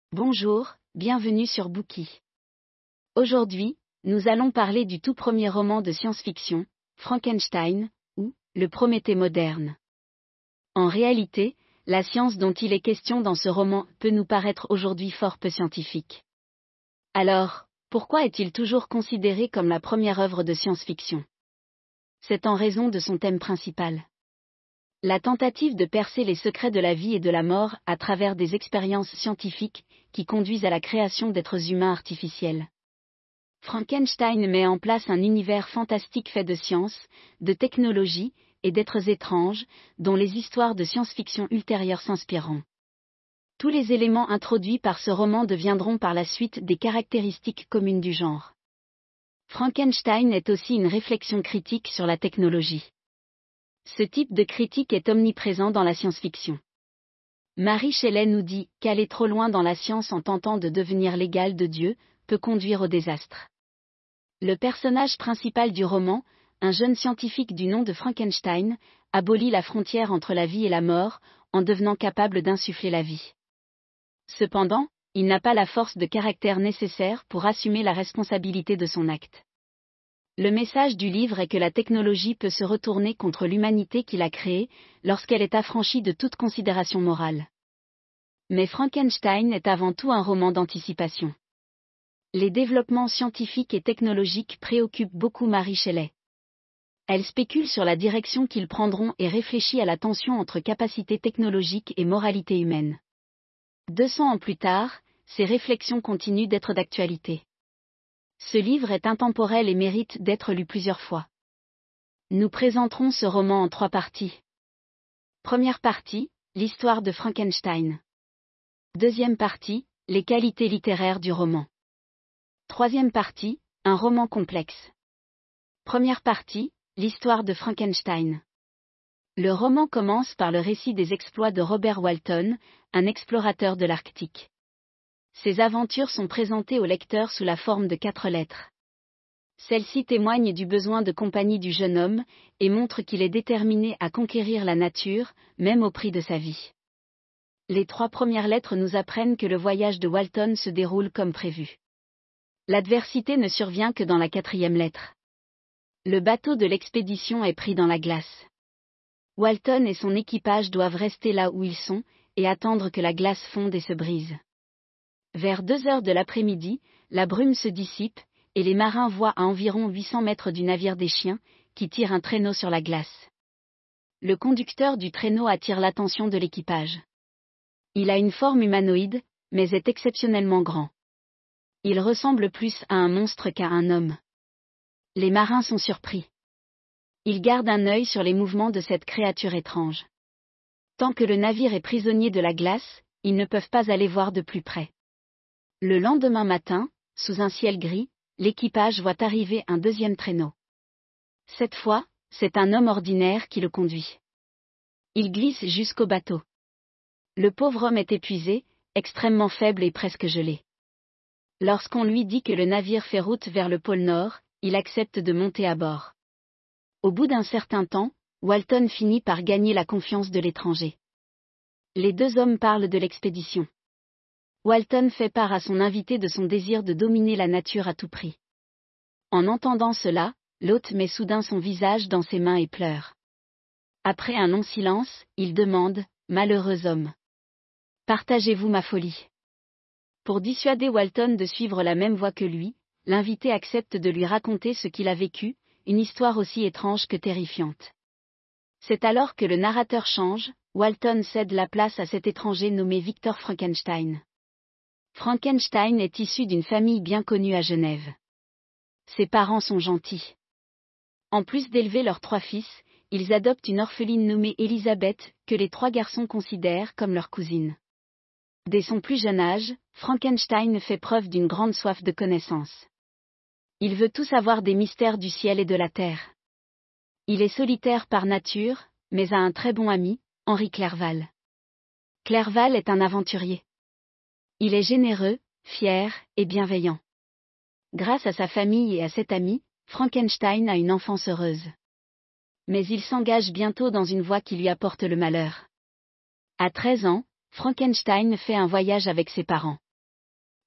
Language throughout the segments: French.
Bonjour, bienvenue sur Bookey. Aujourd'hui, nous allons parler du tout premier roman de science-fiction, Frankenstein, ou le Prométhée moderne. En réalité, la science dont il est question dans ce roman peut nous paraître aujourd'hui fort peu scientifique. Alors, pourquoi est-il toujours considéré comme la première œuvre de science-fiction? C'est en raison de son thème principal. La tentative de percer les secrets de la vie et de la mort à travers des expériences scientifiques qui conduisent à la création d'êtres humains artificiels. Frankenstein met en place un univers fantastique fait de science, de technologie et d'êtres étranges, dont les histoires de science-fiction ultérieures s'inspireront. Tous les éléments introduits par ce roman deviendront par la suite des caractéristiques communes du genre. Frankenstein est aussi une réflexion critique sur la technologie. Ce type de critique est omniprésent dans la science-fiction. Mary Shelley nous dit qu'aller trop loin dans la science en tentant de devenir l'égal de Dieu peut conduire au désastre. Le personnage principal du roman, un jeune scientifique du nom de Frankenstein, abolit la frontière entre la vie et la mort en devenant capable d'insuffler la vie. Cependant, il n'a pas la force de caractère nécessaire pour assumer la responsabilité de son acte. Le message du livre est que la technologie peut se retourner contre l'humanité qu'il a créée, lorsqu'elle est affranchie de toute considération morale. Mais Frankenstein est avant tout un roman d'anticipation. Les développements scientifiques et technologiques préoccupent beaucoup Mary Shelley. Elle spécule sur la direction qu'ils prendront et réfléchit à la tension entre capacité technologique et moralité humaine. 200 ans plus tard, ces réflexions continuent d'être d'actualité. Ce livre est intemporel et mérite d'être lu plusieurs fois. Nous présenterons ce roman en 3 parties. Première partie, l'histoire de Frankenstein. Deuxième partie, les qualités littéraires du roman. Troisième partie, un roman complexe. Première partie, l'histoire de Frankenstein. Le roman commence par le récit des exploits de Robert Walton, un explorateur de l'Arctique. Ses aventures sont présentées au lecteur sous la forme de 4 lettres. Celles-ci témoignent du besoin de compagnie du jeune homme, et montrent qu'il est déterminé à conquérir la nature, même au prix de sa vie. Les 3 premières lettres nous apprennent que le voyage de Walton se déroule comme prévu. L'adversité ne survient que dans la 4e lettre. Le bateau de l'expédition est pris dans la glace. Walton et son équipage doivent rester là où ils sont, et attendre que la glace fonde et se brise. Vers 2 heures de l'après-midi, la brume se dissipe, et les marins voient à environ 800 mètres du navire des chiens, qui tire un traîneau sur la glace. Le conducteur du traîneau attire l'attention de l'équipage. Il a une forme humanoïde, mais est exceptionnellement grand. Il ressemble plus à un monstre qu'à un homme. Les marins sont surpris. Ils gardent un œil sur les mouvements de cette créature étrange. Tant que le navire est prisonnier de la glace, ils ne peuvent pas aller voir de plus près. Le lendemain matin, sous un ciel gris, l'équipage voit arriver un 2e traîneau. Cette fois, c'est un homme ordinaire qui le conduit. Il glisse jusqu'au bateau. Le pauvre homme est épuisé, extrêmement faible et presque gelé. Lorsqu'on lui dit que le navire fait route vers le pôle Nord, il accepte de monter à bord. Au bout d'un certain temps, Walton finit par gagner la confiance de l'étranger. Les 2 hommes parlent de l'expédition. Walton fait part à son invité de son désir de dominer la nature à tout prix. En entendant cela, l'hôte met soudain son visage dans ses mains et pleure. Après un long silence, il demande, « Malheureux homme. Partagez-vous ma folie ?» Pour dissuader Walton de suivre la même voie que lui, l'invité accepte de lui raconter ce qu'il a vécu, une histoire aussi étrange que terrifiante. C'est alors que le narrateur change, Walton cède la place à cet étranger nommé Victor Frankenstein. Frankenstein est issu d'une famille bien connue à Genève. Ses parents sont gentils. En plus d'élever leurs 3 fils, ils adoptent une orpheline nommée Elisabeth, que les 3 garçons considèrent comme leur cousine. Dès son plus jeune âge, Frankenstein fait preuve d'une grande soif de connaissance. Il veut tout savoir des mystères du ciel et de la terre. Il est solitaire par nature, mais a un très bon ami, Henri Clerval. Clerval est un aventurier. Il est généreux, fier et bienveillant. Grâce à sa famille et à cet ami, Frankenstein a une enfance heureuse. Mais il s'engage bientôt dans une voie qui lui apporte le malheur. À 13 ans, Frankenstein fait un voyage avec ses parents.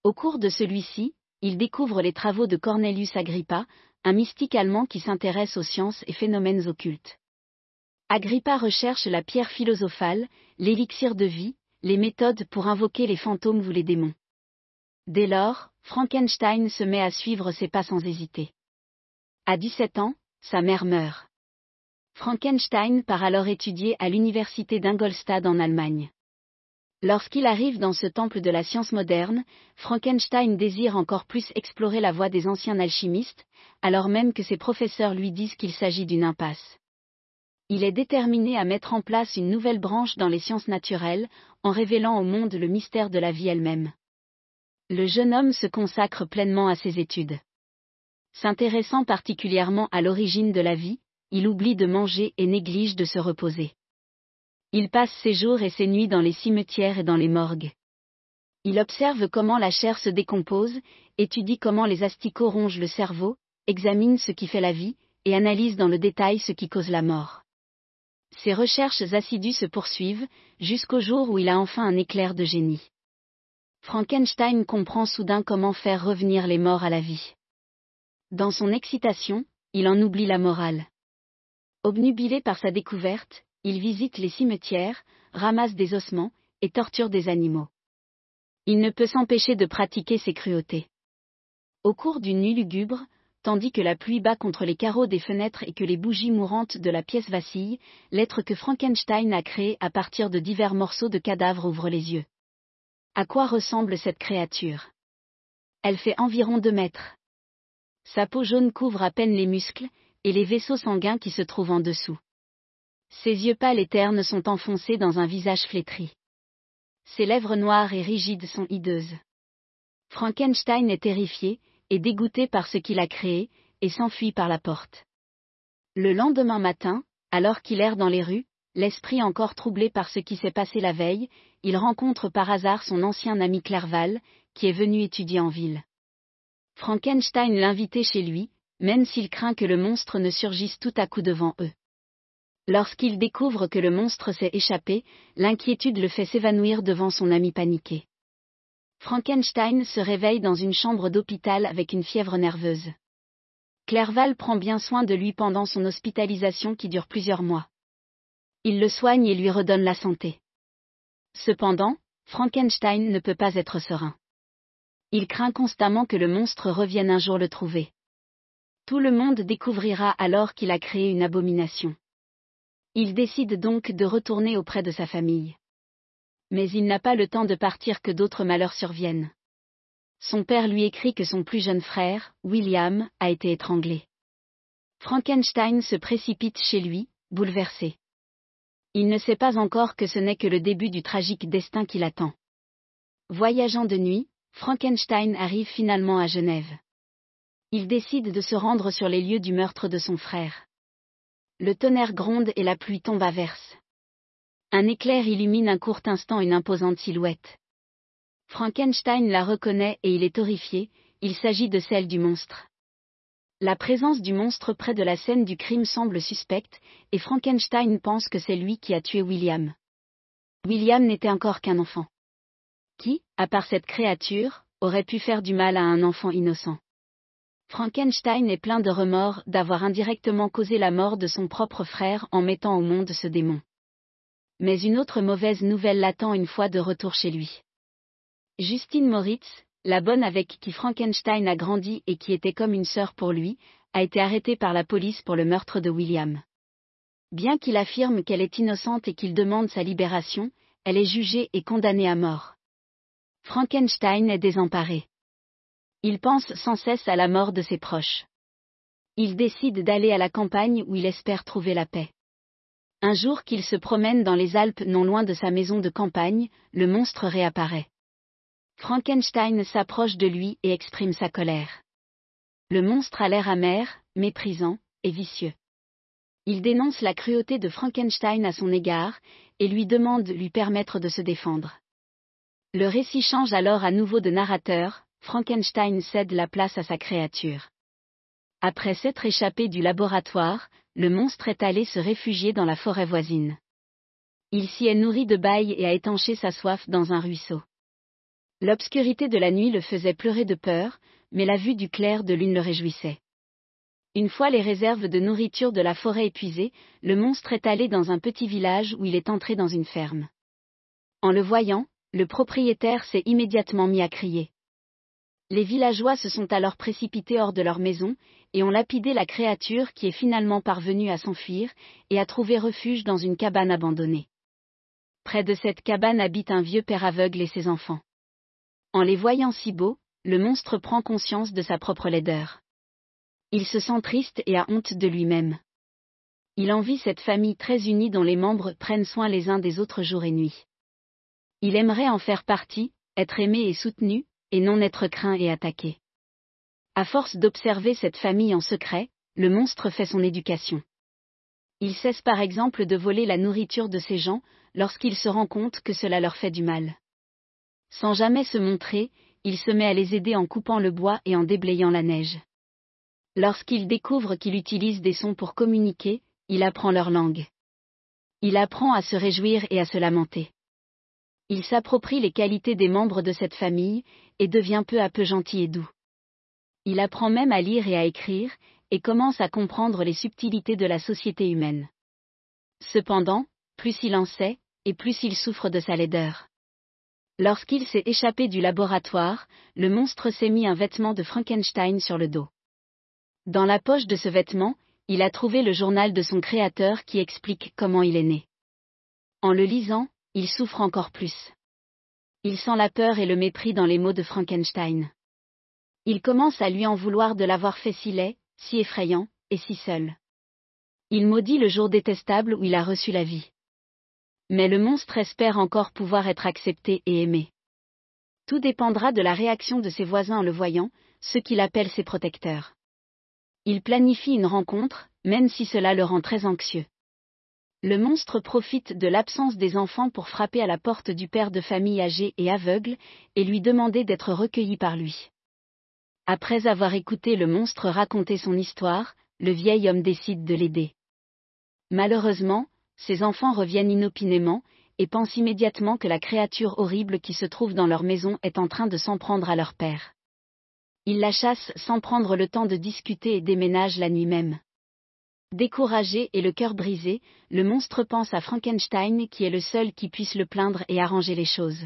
Au cours de celui-ci, il découvre les travaux de Cornelius Agrippa, un mystique allemand qui s'intéresse aux sciences et phénomènes occultes. Agrippa recherche la pierre philosophale, l'élixir de vie, les méthodes pour invoquer les fantômes ou les démons. Dès lors, Frankenstein se met à suivre ses pas sans hésiter. À 17 ans, sa mère meurt. Frankenstein part alors étudier à l'université d'Ingolstadt en Allemagne. Lorsqu'il arrive dans ce temple de la science moderne, Frankenstein désire encore plus explorer la voie des anciens alchimistes, alors même que ses professeurs lui disent qu'il s'agit d'une impasse. Il est déterminé à mettre en place une nouvelle branche dans les sciences naturelles, en révélant au monde le mystère de la vie elle-même. Le jeune homme se consacre pleinement à ses études. S'intéressant particulièrement à l'origine de la vie, il oublie de manger et néglige de se reposer. Il passe ses jours et ses nuits dans les cimetières et dans les morgues. Il observe comment la chair se décompose, étudie comment les asticots rongent le cerveau, examine ce qui fait la vie, et analyse dans le détail ce qui cause la mort. Ses recherches assidues se poursuivent, jusqu'au jour où il a enfin un éclair de génie. Frankenstein comprend soudain comment faire revenir les morts à la vie. Dans son excitation, il en oublie la morale. Obnubilé par sa découverte, il visite les cimetières, ramasse des ossements, et torture des animaux. Il ne peut s'empêcher de pratiquer ces cruautés. Au cours d'une nuit lugubre, tandis que la pluie bat contre les carreaux des fenêtres et que les bougies mourantes de la pièce vacillent, l'être que Frankenstein a créé à partir de divers morceaux de cadavres ouvre les yeux. À quoi ressemble cette créature? Elle fait environ 2 mètres. Sa peau jaune couvre à peine les muscles, et les vaisseaux sanguins qui se trouvent en dessous. Ses yeux pâles et ternes sont enfoncés dans un visage flétri. Ses lèvres noires et rigides sont hideuses. Frankenstein est terrifié, et dégoûté par ce qu'il a créé, et s'enfuit par la porte. Le lendemain matin, alors qu'il erre dans les rues, l'esprit encore troublé par ce qui s'est passé la veille, il rencontre par hasard son ancien ami Clerval, qui est venu étudier en ville. Frankenstein l'invitait chez lui, même s'il craint que le monstre ne surgisse tout à coup devant eux. Lorsqu'il découvre que le monstre s'est échappé, l'inquiétude le fait s'évanouir devant son ami paniqué. Frankenstein se réveille dans une chambre d'hôpital avec une fièvre nerveuse. Clerval prend bien soin de lui pendant son hospitalisation qui dure plusieurs mois. Il le soigne et lui redonne la santé. Cependant, Frankenstein ne peut pas être serein. Il craint constamment que le monstre revienne un jour le trouver. Tout le monde découvrira alors qu'il a créé une abomination. Il décide donc de retourner auprès de sa famille. Mais il n'a pas le temps de partir que d'autres malheurs surviennent. Son père lui écrit que son plus jeune frère, William, a été étranglé. Frankenstein se précipite chez lui, bouleversé. Il ne sait pas encore que ce n'est que le début du tragique destin qui l'attend. Voyageant de nuit, Frankenstein arrive finalement à Genève. Il décide de se rendre sur les lieux du meurtre de son frère. Le tonnerre gronde et la pluie tombe à verse. Un éclair illumine un court instant une imposante silhouette. Frankenstein la reconnaît et il est horrifié, il s'agit de celle du monstre. La présence du monstre près de la scène du crime semble suspecte, et Frankenstein pense que c'est lui qui a tué William. William n'était encore qu'un enfant. Qui, à part cette créature, aurait pu faire du mal à un enfant innocent? Frankenstein est plein de remords d'avoir indirectement causé la mort de son propre frère en mettant au monde ce démon. Mais une autre mauvaise nouvelle l'attend une fois de retour chez lui. Justine Moritz, la bonne avec qui Frankenstein a grandi et qui était comme une sœur pour lui, a été arrêtée par la police pour le meurtre de William. Bien qu'il affirme qu'elle est innocente et qu'il demande sa libération, elle est jugée et condamnée à mort. Frankenstein est désemparé. Il pense sans cesse à la mort de ses proches. Il décide d'aller à la campagne où il espère trouver la paix. Un jour qu'il se promène dans les Alpes non loin de sa maison de campagne, le monstre réapparaît. Frankenstein s'approche de lui et exprime sa colère. Le monstre a l'air amer, méprisant, et vicieux. Il dénonce la cruauté de Frankenstein à son égard, et lui demande de lui permettre de se défendre. Le récit change alors à nouveau de narrateur, Frankenstein cède la place à sa créature. Après s'être échappé du laboratoire, le monstre est allé se réfugier dans la forêt voisine. Il s'y est nourri de bail et a étanché sa soif dans un ruisseau. L'obscurité de la nuit le faisait pleurer de peur, mais la vue du clair de lune le réjouissait. Une fois les réserves de nourriture de la forêt épuisées, le monstre est allé dans un petit village où il est entré dans une ferme. En le voyant, le propriétaire s'est immédiatement mis à crier. Les villageois se sont alors précipités hors de leur maison, et ont lapidé la créature qui est finalement parvenue à s'enfuir, et à trouver refuge dans une cabane abandonnée. Près de cette cabane habite un vieux père aveugle et ses enfants. En les voyant si beaux, le monstre prend conscience de sa propre laideur. Il se sent triste et a honte de lui-même. Il envie cette famille très unie dont les membres prennent soin les uns des autres jour et nuit. Il aimerait en faire partie, être aimé et soutenu, et non être craint et attaqué. À force d'observer cette famille en secret, le monstre fait son éducation. Il cesse par exemple de voler la nourriture de ces gens, lorsqu'il se rend compte que cela leur fait du mal. Sans jamais se montrer, il se met à les aider en coupant le bois et en déblayant la neige. Lorsqu'il découvre qu'il utilise des sons pour communiquer, il apprend leur langue. Il apprend à se réjouir et à se lamenter. Il s'approprie les qualités des membres de cette famille, et devient peu à peu gentil et doux. Il apprend même à lire et à écrire, et commence à comprendre les subtilités de la société humaine. Cependant, plus il en sait, et plus il souffre de sa laideur. Lorsqu'il s'est échappé du laboratoire, le monstre s'est mis un vêtement de Frankenstein sur le dos. Dans la poche de ce vêtement, il a trouvé le journal de son créateur qui explique comment il est né. En le lisant, il souffre encore plus. Il sent la peur et le mépris dans les mots de Frankenstein. Il commence à lui en vouloir de l'avoir fait si laid, si effrayant, et si seul. Il maudit le jour détestable où il a reçu la vie. Mais le monstre espère encore pouvoir être accepté et aimé. Tout dépendra de la réaction de ses voisins en le voyant, ceux qu'il appelle ses protecteurs. Il planifie une rencontre, même si cela le rend très anxieux. Le monstre profite de l'absence des enfants pour frapper à la porte du père de famille âgé et aveugle, et lui demander d'être recueilli par lui. Après avoir écouté le monstre raconter son histoire, le vieil homme décide de l'aider. Malheureusement, ses enfants reviennent inopinément, et pensent immédiatement que la créature horrible qui se trouve dans leur maison est en train de s'en prendre à leur père. Il la chasse sans prendre le temps de discuter et déménage la nuit même. Découragé et le cœur brisé, le monstre pense à Frankenstein qui est le seul qui puisse le plaindre et arranger les choses.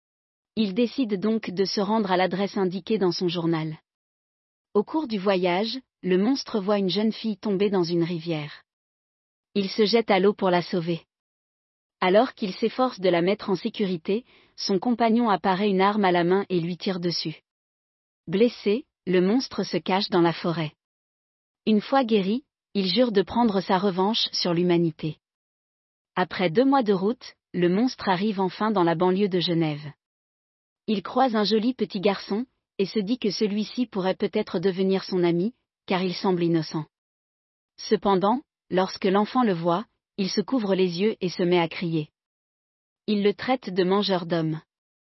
Il décide donc de se rendre à l'adresse indiquée dans son journal. Au cours du voyage, le monstre voit une jeune fille tomber dans une rivière. Il se jette à l'eau pour la sauver. Alors qu'il s'efforce de la mettre en sécurité, son compagnon apparaît une arme à la main et lui tire dessus. Blessé, le monstre se cache dans la forêt. Une fois guéri, il jure de prendre sa revanche sur l'humanité. Après 2 mois de route, le monstre arrive enfin dans la banlieue de Genève. Il croise un joli petit garçon, et se dit que celui-ci pourrait peut-être devenir son ami, car il semble innocent. Cependant, lorsque l'enfant le voit, il se couvre les yeux et se met à crier. Il le traite de mangeur d'hommes.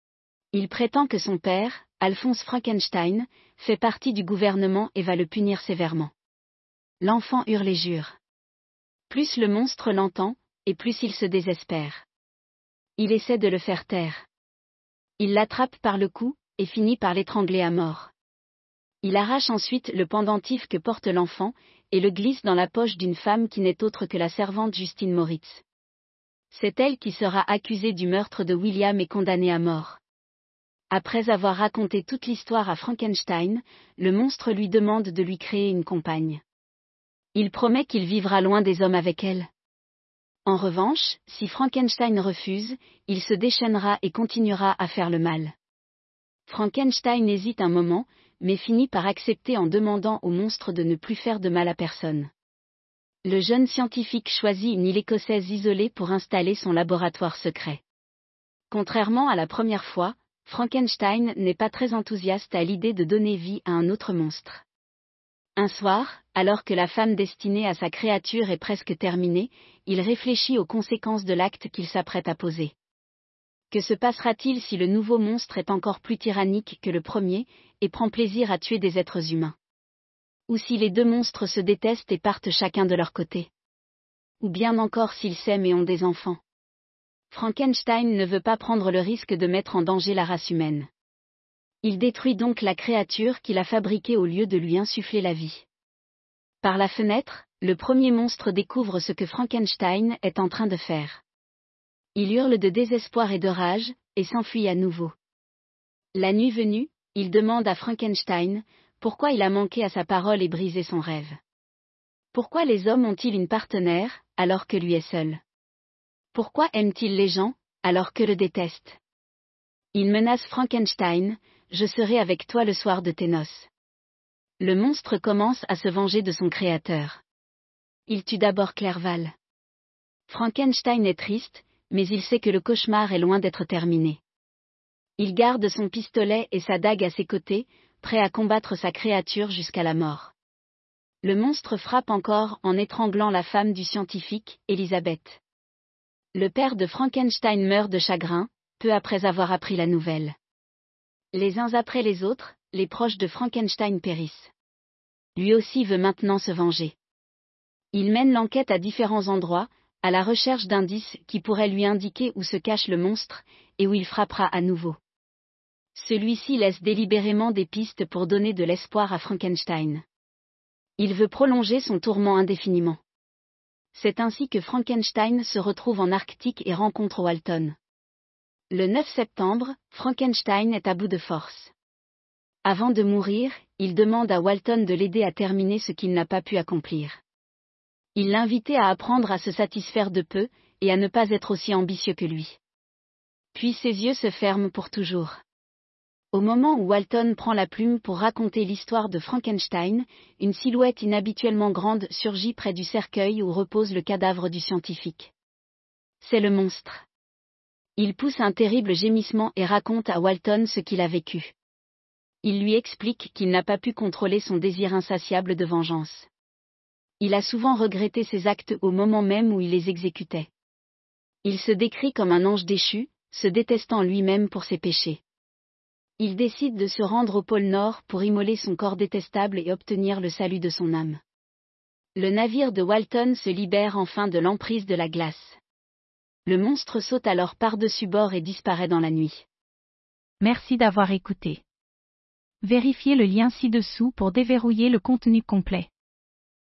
Il prétend que son père, Alphonse Frankenstein, fait partie du gouvernement et va le punir sévèrement. L'enfant hurle et jure. Plus le monstre l'entend, et plus il se désespère. Il essaie de le faire taire. Il l'attrape par le cou, et finit par l'étrangler à mort. Il arrache ensuite le pendentif que porte l'enfant, et le glisse dans la poche d'une femme qui n'est autre que la servante Justine Moritz. C'est elle qui sera accusée du meurtre de William et condamnée à mort. Après avoir raconté toute l'histoire à Frankenstein, le monstre lui demande de lui créer une compagne. Il promet qu'il vivra loin des hommes avec elle. En revanche, si Frankenstein refuse, il se déchaînera et continuera à faire le mal. Frankenstein hésite un moment, mais finit par accepter en demandant au monstre de ne plus faire de mal à personne. Le jeune scientifique choisit une île écossaise isolée pour installer son laboratoire secret. Contrairement à la première fois, Frankenstein n'est pas très enthousiaste à l'idée de donner vie à un autre monstre. Un soir, alors que la femme destinée à sa créature est presque terminée, il réfléchit aux conséquences de l'acte qu'il s'apprête à poser. Que se passera-t-il si le nouveau monstre est encore plus tyrannique que le premier, et prend plaisir à tuer des êtres humains? Ou si les 2 monstres se détestent et partent chacun de leur côté? Ou bien encore s'ils s'aiment et ont des enfants? Frankenstein ne veut pas prendre le risque de mettre en danger la race humaine. Il détruit donc la créature qu'il a fabriquée au lieu de lui insuffler la vie. Par la fenêtre, le premier monstre découvre ce que Frankenstein est en train de faire. Il hurle de désespoir et de rage, et s'enfuit à nouveau. La nuit venue, il demande à Frankenstein pourquoi il a manqué à sa parole et brisé son rêve. Pourquoi les hommes ont-ils une partenaire, alors que lui est seul? Pourquoi aime-t-il les gens, alors que le déteste? Il menace Frankenstein, je serai avec toi le soir de tes noces. Le monstre commence à se venger de son créateur. Il tue d'abord Clerval. Frankenstein est triste, mais il sait que le cauchemar est loin d'être terminé. Il garde son pistolet et sa dague à ses côtés, prêt à combattre sa créature jusqu'à la mort. Le monstre frappe encore en étranglant la femme du scientifique, Elisabeth. Le père de Frankenstein meurt de chagrin, peu après avoir appris la nouvelle. Les uns après les autres, les proches de Frankenstein périssent. Lui aussi veut maintenant se venger. Il mène l'enquête à différents endroits, à la recherche d'indices qui pourraient lui indiquer où se cache le monstre, et où il frappera à nouveau. Celui-ci laisse délibérément des pistes pour donner de l'espoir à Frankenstein. Il veut prolonger son tourment indéfiniment. C'est ainsi que Frankenstein se retrouve en Arctique et rencontre Walton. Le 9 septembre, Frankenstein est à bout de force. Avant de mourir, il demande à Walton de l'aider à terminer ce qu'il n'a pas pu accomplir. Il l'invitait à apprendre à se satisfaire de peu, et à ne pas être aussi ambitieux que lui. Puis ses yeux se ferment pour toujours. Au moment où Walton prend la plume pour raconter l'histoire de Frankenstein, une silhouette inhabituellement grande surgit près du cercueil où repose le cadavre du scientifique. C'est le monstre. Il pousse un terrible gémissement et raconte à Walton ce qu'il a vécu. Il lui explique qu'il n'a pas pu contrôler son désir insatiable de vengeance. Il a souvent regretté ses actes au moment même où il les exécutait. Il se décrit comme un ange déchu, se détestant lui-même pour ses péchés. Il décide de se rendre au pôle Nord pour immoler son corps détestable et obtenir le salut de son âme. Le navire de Walton se libère enfin de l'emprise de la glace. Le monstre saute alors par-dessus bord et disparaît dans la nuit. Merci d'avoir écouté. Vérifiez le lien ci-dessous pour déverrouiller le contenu complet.